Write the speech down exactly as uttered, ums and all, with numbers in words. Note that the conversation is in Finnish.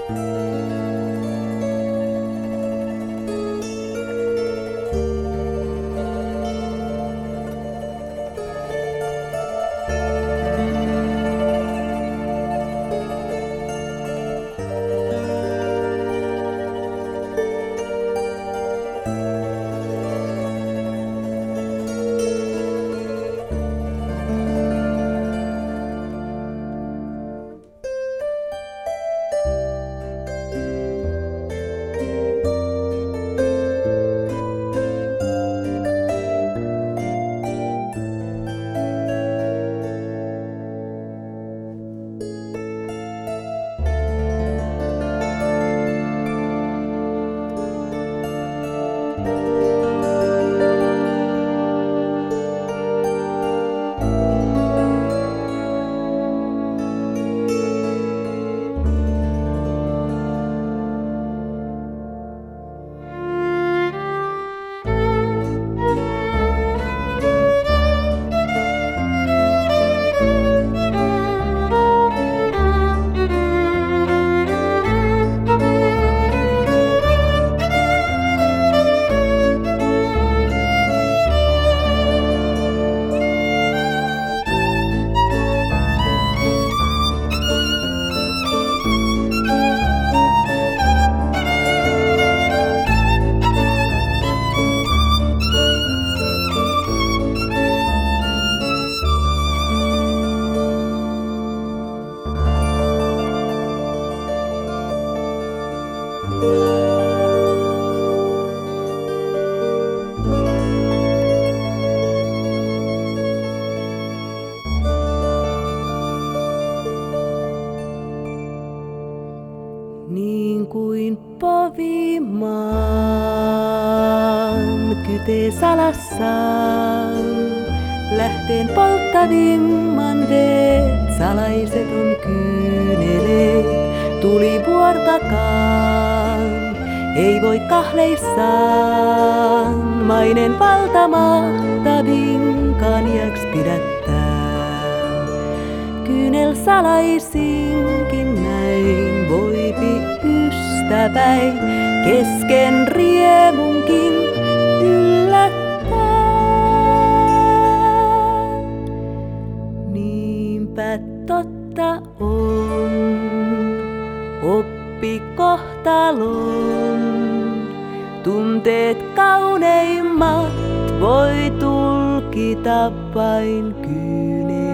Niin kuin povimaan kytee salassaan, lähteen polttavimman veet, salaiset on kyyneleet, tuli vuortakaan, ei voi kahleissaan, mainen valta mahtavin kanjaks pidättää. Kyynel salaisinkin näin voipi ystäväin, kesken riemunkin yllättää. Niinpä totta on, oppi kohtalon, tunteet kauneimmat voi tulkita vain kyynel.